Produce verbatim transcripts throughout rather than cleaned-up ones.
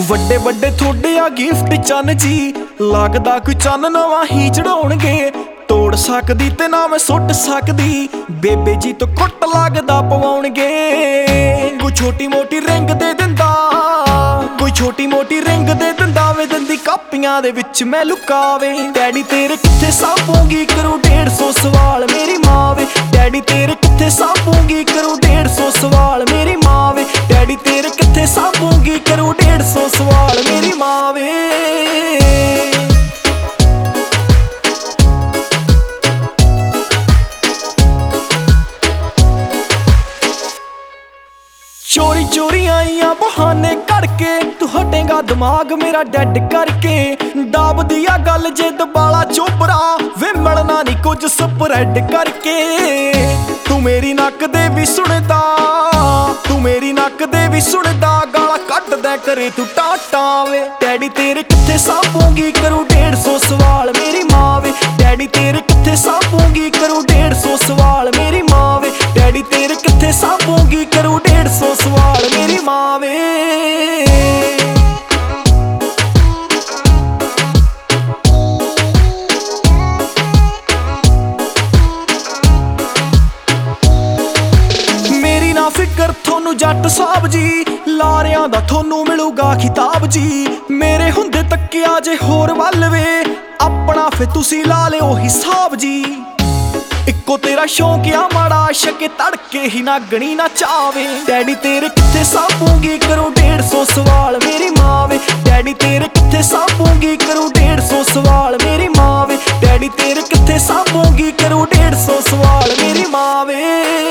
ਵੱਡੇ ਵੱਡੇ ਥੋੜੇ ਆ ਗਿਫਟ ਚੰਨ ਜੀ, ਲੱਗਦਾ ਕੋਈ ਚੰਨ ਨਵਾਂ ਹੀ ਚੜਾਉਣਗੇ। ਤੋੜ ਸਕਦੀ ਤੇ ਨਾ ਮੈਂ ਸੁੱਟ ਸਕਦੀ, ਬੇਬੇ ਜੀ ਤੋਂ ਕੁੱਟ ਲੱਗਦਾ ਪਵਾਉਣਗੇ। ਕੋਈ ਛੋਟੀ ਮੋਟੀ ਰਿੰਗ ਦੇ ਦਿੰਦਾ, ਕੋਈ ਛੋਟੀ ਮੋਟੀ ਰਿੰਗ ਦੇ ਦਿੰਦਾ ਵੇ, ਦੰਦੀ ਕਾਪੀਆਂ ਦੇ ਵਿੱਚ ਮੈਂ ਲੁਕਾਵੇ। ਡੈਡੀ ਤੇਰੇ ਕਿੱਥੇ ਸਾਂਭੂਗੀ ਕਰੂ ਡੇਢ ਸੌ ਸਵਾਲ ਮੇਰੀ ਮਾਂ ਵੇ। ਡੈਡੀ ਤੇਰੇ ਕਿੱਥੇ ਸਾਂਭੂਗੀ ਕਰੂ ਡੇਢ ਸੌ ਸਵਾਲ ਮੇਰੀ ਮਾਂ ਵੇ। ਡੈਡੀ ਤੇਰੇ ਕਿੱਥੇ ਸਾਂਭੂਗੀ ਕਰੂ ਡੇਢ ਸੌ ਸਵਾਲ ਮੇਰੀ ਮਾਂ ਵੇ। ਚੋਰੀ ਚੋਰੀ ਆਈਆਂ ਬਹਾਨੇ ਕਰਕੇ, ਤੂੰ ਹਟੇਗਾ ਦਿਮਾਗ ਮੇਰਾ ਡੈਡ ਕਰਕੇ। ਡਾਬਦੀ ਆ ਗੱਲ ਜੇ ਦਬਾਲਾ ਚੋਬਰਾ ਵੇ, ਮਿਲਣਾ ਨੀ ਕੁਝ ਸਪਰੈਡ ਕਰਕੇ। ਤੂੰ ਮੇਰੀ ਨੱਕ ਦੇ ਵੀ ਸੁਣਦਾ, ਤੂੰ ਮੇਰੀ ਨੱਕ ਦੇ ਵੀ ਸੁਣਦਾ, ਗਾਲਾਂ ਕੱਢਦਾ ਕਰੇ ਤੂੰ ਟਾਟਾ ਵੇ। ਡੈਡੀ ਤੇਰੇ ਕਿੱਥੇ ਸਾਂਭੂਗੀ ਕਰੂ ਡੇਢ ਸੌ ਸਵਾਲ ਮੇਰੀ ਮਾਂ ਵੇ। ਡੈਡੀ ਤੇਰੇ ਕਿੱਥੇ ਸਾਂਭੂਗੀ ਕਰੂ ਡੇਢ ਸੌ ਸਵਾਲ ਮੇਰੀ ਮਾਂ ਵੇ। ਡੈਡੀ ਤੇਰੇ ਕਿੱਥੇ ਸਾਂਭੂਗੀ ਕਰੂ ਡੇਢ ਸੌ ਸਵਾਲ ਮੇਰੀ ਮਾਂ ਵੇ। ਮੇਰੀ ਨਾ ਫਿਕਰ ਥੋਨੂੰ ਜੱਟ ਸਾਹਿਬ ਜੀ, ਲਾਰਿਆਂ ਦਾ ਥੋਨੂੰ ਮਿਲੂਗਾ ਖਿਤਾਬ ਜੀ। ਮੇਰੇ ਹੁੰਦੇ ਤੱਕਿਆ ਜੇ ਹੋਰ ਵੱਲ ਵੇ, ਆਪਣਾ ਫੇ ਤੁਸੀਂ ਲਾ ਲਿਓ ਹਿਸਾਬ ਜੀ। ਇੱਕੋ ਤੇਰਾ ਸ਼ੌਂਕ ਆ ਮਾੜਾ ਸ਼ਕੇ, ਤੜਕੇ ਹੀ ਨਾਗਣੀ ਨਾ ਚਾਵੇ। ਡੈਡੀ ਤੇਰੇ ਕਿੱਥੇ ਸਾਂਭੂਗੀ ਕਰੂ ਡੇਢ ਸੌ ਸਵਾਲ ਮੇਰੀ ਮਾਂ ਵੇ। ਡੈਡੀ ਤੇਰੇ ਕਿੱਥੇ ਸਾਂਭੂਗੀ ਕਰੂ ਡੇਢ ਸੌ ਸਵਾਲ ਮੇਰੀ ਮਾਂ ਵੇ। ਡੈਡੀ ਤੇਰੇ ਕਿੱਥੇ ਸਾਂਭੂਗੀ ਕਰੂ ਡੇਢ ਸੌ ਸਵਾਲ ਮੇਰੀ ਮਾਂ ਵੇ।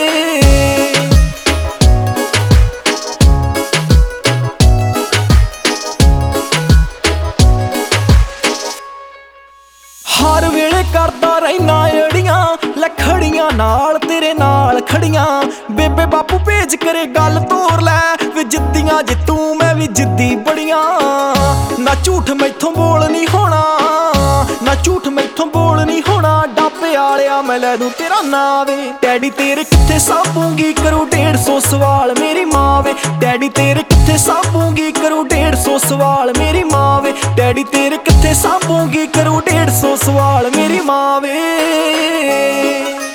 ਹਰ ਵੇਲੇ ਕਰਦਾ ਰਹਿਣਾ ਅੜੀਆਂ, ਲੈ ਖੜੀਆਂ ਨਾਲ ਤੇਰੇ ਨਾਲ ਖੜੀਆਂ। ਬੇਬੇ ਬਾਪੂ ਭੇਜ ਕਰੇ ਗੱਲ ਤੋਰ ਲੈ ਵੇ, ਜਿੱਦੀਆਂ ਜੇ ਤੂੰ ਮੈਂ ਵੀ ਜਿੱਦੀ ਬੜੀਆਂ। ਨਾ ਝੂਠ ਮੈਥੋਂ ਬੋਲ ਨਹੀਂ ਹੋਣਾ, ਨਾ ਝੂਠ ਮੈਥੋਂ ਬੋਲ ਨਹੀਂ ਹੋਣਾ। ਡਾਬੇ ਵਾਲਿਆ ਮੈਂ ਲੈ ਦੂੰ ਤੇਰਾ ਨਾਂ ਵੇ। ਡੈਡੀ ਤੇਰੇ ਕਿੱਥੇ ਸਾਂਭੂਗੀ ਕਰੂ ਡੇਢ ਸੌ ਸਵਾਲ ਮੇਰੀ ਮਾਂ ਵੇ। ਡੈਡੀ ਤੇਰੇ ਕਿੱਥੇ ਸਾਂਭੂਗੀ ਕਰੂ ਡੇਢ ਸੌ ਸਵਾਲ ਮੇਰੀ ਮਾਂ ਵੇ। ਡੈਡੀ ਤੇਰੇ ਕਿੱਥੇ ਸਾਂਭੂਗੀ ਕਰੂ ਡੇਢ ਸੌ ਸਵਾਲ ਮੇਰੀ ਮਾਂ ਵੇ।